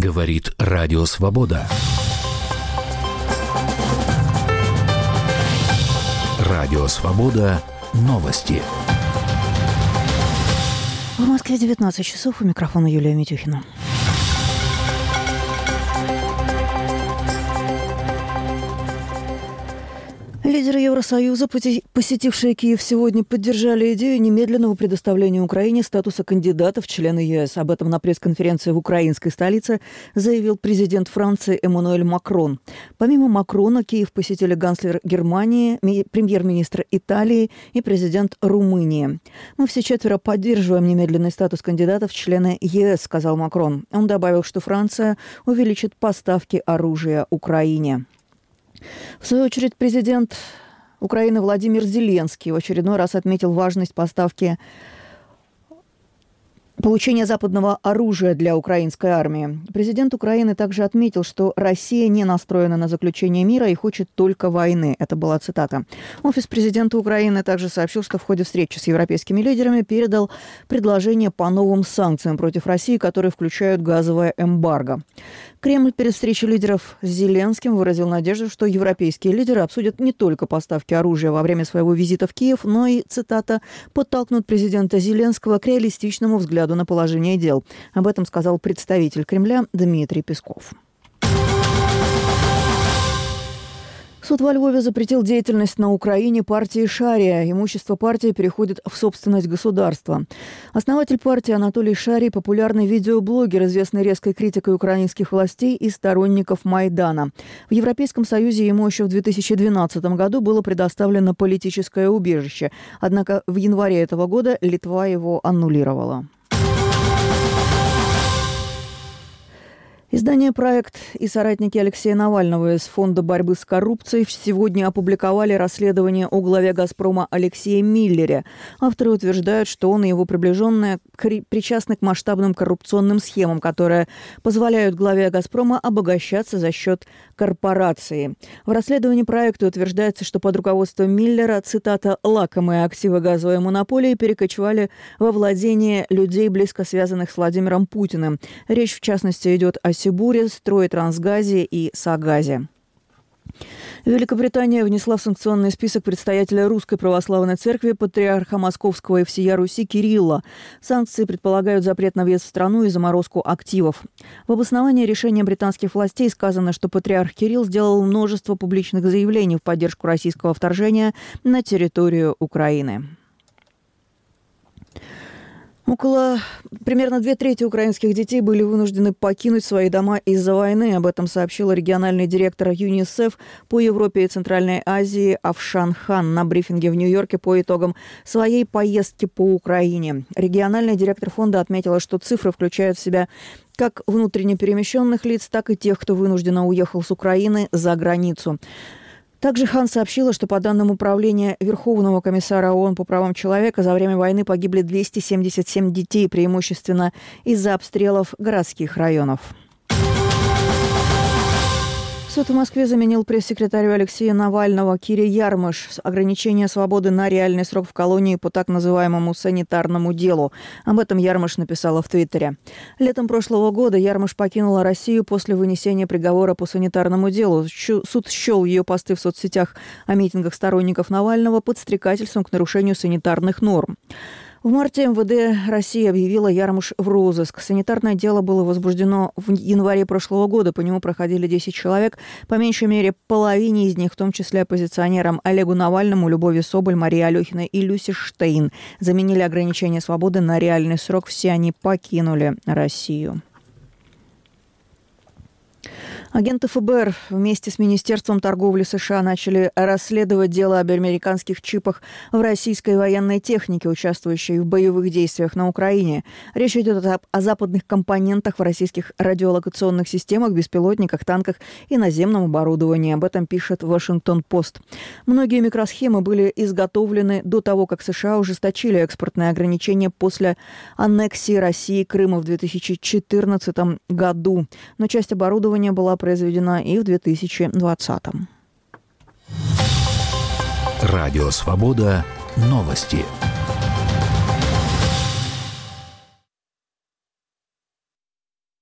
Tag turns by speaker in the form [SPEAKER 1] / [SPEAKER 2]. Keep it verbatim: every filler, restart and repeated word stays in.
[SPEAKER 1] Говорит Радио Свобода. Радио Свобода. Новости.
[SPEAKER 2] В Москве девятнадцать часов. У микрофона Юлия Митюхина. Лидеры Евросоюза, посетившие Киев сегодня, поддержали идею немедленного предоставления Украине статуса кандидата в члены ЕС. Об этом на пресс-конференции в украинской столице заявил президент Франции Эммануэль Макрон. Помимо Макрона, Киев посетили канцлер Германии, премьер-министр Италии и президент Румынии. «Мы все четверо поддерживаем немедленный статус кандидата в члены ЕС», сказал Макрон. Он добавил, что Франция увеличит поставки оружия Украине. В свою очередь, президент Украины Владимир Зеленский в очередной раз отметил важность поставки получения западного оружия для украинской армии. Президент Украины также отметил, что Россия не настроена на заключение мира и хочет только войны. Это была цитата. Офис президента Украины также сообщил, что в ходе встречи с европейскими лидерами передал предложение по новым санкциям против России, которые включают газовое эмбарго. Кремль перед встречей лидеров с Зеленским выразил надежду, что европейские лидеры обсудят не только поставки оружия во время своего визита в Киев, но и, цитата, «подтолкнут президента Зеленского к реалистичному взгляду на положение дел». Об этом сказал представитель Кремля Дмитрий Песков. Суд во Львове запретил деятельность на Украине партии «Шария». Имущество партии переходит в собственность государства. Основатель партии Анатолий Шарий – популярный видеоблогер, известный резкой критикой украинских властей и сторонников Майдана. В Европейском Союзе ему еще в две тысячи двенадцатом году было предоставлено политическое убежище. Однако в январе этого года Литва его аннулировала. Издание «Проект» и соратники Алексея Навального из Фонда борьбы с коррупцией сегодня опубликовали расследование о главе «Газпрома» Алексее Миллере. Авторы утверждают, что он и его приближенные причастны к масштабным коррупционным схемам, которые позволяют главе «Газпрома» обогащаться за счет корпорации. В расследовании проекта утверждается, что под руководством Миллера, цитата, «лакомые активы газовой монополии перекочевали во владение людей, близко связанных с Владимиром Путиным». Речь, в частности, идет о Сибуре, Стройтрансгазе и Сагазе. Великобритания внесла в санкционный список предстоятеля Русской Православной Церкви, патриарха Московского и всея Руси Кирилла. Санкции предполагают запрет на въезд в страну и заморозку активов. В обосновании решения британских властей сказано, что патриарх Кирилл сделал множество публичных заявлений в поддержку российского вторжения на территорию Украины. Около примерно две трети украинских детей были вынуждены покинуть свои дома из-за войны. Об этом сообщила региональный директор ЮНИСЕФ по Европе и Центральной Азии Афшан Хан на брифинге в Нью-Йорке по итогам своей поездки по Украине. Региональный директор фонда отметила, что цифры включают в себя как внутренне перемещенных лиц, так и тех, кто вынужденно уехал с Украины за границу. Также Хан сообщила, что по данным Управления Верховного комиссара ООН по правам человека за время войны погибли двести семьдесят семь детей, преимущественно из-за обстрелов городских районов. Суд в Москве заменил пресс-секретарю Алексея Навального Кире Ярмыш с ограничением свободы на реальный срок в колонии по так называемому санитарному делу. Об этом Ярмыш написала в Твиттере. Летом прошлого года Ярмыш покинула Россию после вынесения приговора по санитарному делу. Суд счел ее посты в соцсетях о митингах сторонников Навального подстрекательством к нарушению санитарных норм. В марте МВД России объявила Ярмыш в розыск. Санитарное дело было возбуждено в январе прошлого года. По нему проходили десять человек. По меньшей мере половине из них, в том числе оппозиционерам Олегу Навальному, Любови Соболь, Марии Алехиной и Люси Штейн, заменили ограничение свободы на реальный срок. Все они покинули Россию. Агенты ФБР вместе с Министерством торговли США начали расследовать дело об американских чипах в российской военной технике, участвующей в боевых действиях на Украине. Речь идет о, о западных компонентах в российских радиолокационных системах, беспилотниках, танках и наземном оборудовании. Об этом пишет Вашингтон-Пост. Многие микросхемы были изготовлены до того, как США ужесточили экспортные ограничения после аннексии России Крыма в две тысячи четырнадцатом году. Но часть оборудования была произведена и в две тысячи двадцатом.
[SPEAKER 1] Радио Свобода. Новости.